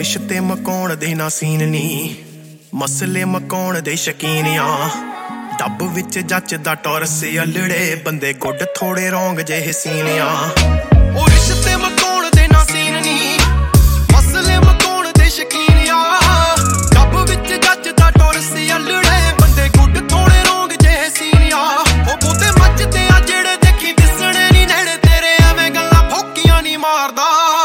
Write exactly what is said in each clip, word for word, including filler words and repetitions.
ਰਿਸ਼ਤੇ ਮਕਾਉਣ ਦੇ ਨਾ ਸੀਨ ਨੀ, ਮਸਲੇ ਮਕਾਉਣ ਦੇ ਸ਼ਕੀਨ ਆ। ਡੱਬ ਵਿੱਚ ਜੱਚਦਾ ਟੌਰਸ ਅਲੜੇ, ਬੰਦੇ ਗੁੱਡ ਥੋੜੇ ਰੌਂਗ ਜਿਹੇ ਸੀਨ ਆ। ਉਹ ਰਿਸ਼ਤੇ ਮਕਾਉਣ ਦੇ ਨਾ ਸੀਨ ਨੀ, ਮਸਲੇ ਮਕਾਉਣ ਦੇ ਸ਼ਕੀਨ ਆ। ਡੱਬ ਵਿੱਚ ਜੱਚਦਾ ਟੌਰਸ ਅਲੜੇ, ਬੰਦੇ ਗੁੱਡ ਥੋੜੇ ਰੌਂਗ ਜਿਹੇ ਸੀਨ ਆ। ਉਹ ਬਹੁਤੇ ਮੱਚਦੇ ਆ ਜਿਹੜੇ ਦੇਖੀ ਦਿਸਣੇ ਨੀ ਨੇੜੇ ਤੇਰੇ, ਐਵੇਂ ਗੱਲਾਂ ਫੋਕੀਆਂ ਨੀ ਮਾਰਦਾ।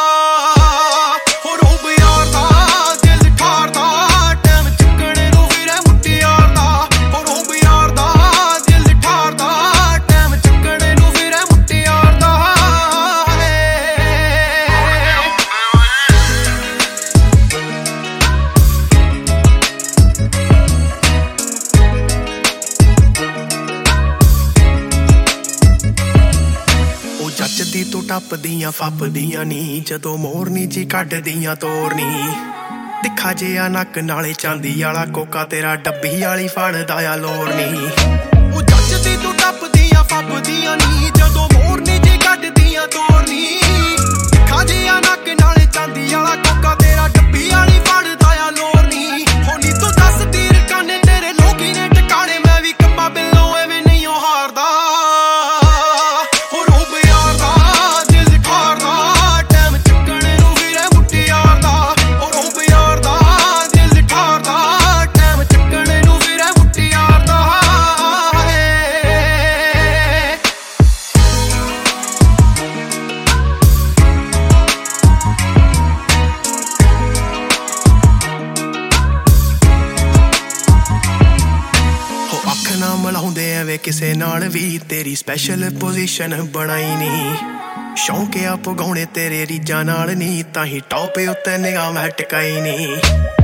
ਜੱਚਦੀ ਤੂੰ ਟੱਪਦੀਆਂ ਫੱਪਦੀਆਂ ਨੀ, ਜਦੋਂ ਮੋਰਨੀ ਜੀ ਕੱਢਦੀਆਂ ਤੋਰਨੀ। ਤਿੱਖਾ ਜਿਹਾ ਨੱਕ ਨਾਲੇ ਚਾਂਦੀ ਵਾਲਾ ਕੋਕਾ, ਤੇਰਾ ਡੱਬੀ ਵਾਲੀ ਫੜਦਾ ਆ ਲੋਰ ਨੀ। ਉਹ ਜੱਚਦੀ ਤੂੰ ਟੱਪਦੀਆਂ ਫੱਪਦੀਆਂ ਨੀ, ਜਦੋਂ ਮੋਰਨੀ ਜੀ ਕੱਢਦੀਆਂ ਤੋਰਨੀ। ਤਿੱਖਾ ਜਿਹਾ ਨੱਕ ਨਾਲੇ ਚਾਂਦੀ ਵਾਲਾ ਕੋਕਾ, ਤੇਰਾ ਡੱਬੀ ਵਾਲੀ ਫੜਦਾ ਆ ਲੋਰ ਨੀ। ਹੋਣੀ ਤੂੰ ਦੱਸ ਤੀਰ ਕਾਨੇ ਤੇਰੇ ਲੋਕੀ ਨੇ ਟਿਕਾਣੇ, ਮੈਂ ਵੀ ਕੰਮਾਂ ਬਿੱਲੋਂ ਐਵੇਂ ਨਹੀਂ ਉਹ ਹਾਰਦਾ। ਨਾ ਮਿਲਾਉਂਦੇ ਐਵੇਂ ਕਿਸੇ ਨਾਲ ਵੀ, ਤੇਰੀ ਸਪੈਸ਼ਲ ਪੋਜੀਸ਼ਨ ਬਣਾਈ ਨੀ। ਸ਼ੌਂਕ ਆ ਪਗਾਉਣੇ ਤੇਰੇ ਰੀਜਾਂ ਨਾਲ ਨੀ, ਤਾਂ ਹੀ ਟੌਪ ਉੱਤੇ ਨਿਗਾਹ ਮੈਂ ਟਿਕਾਈ ਨੀ।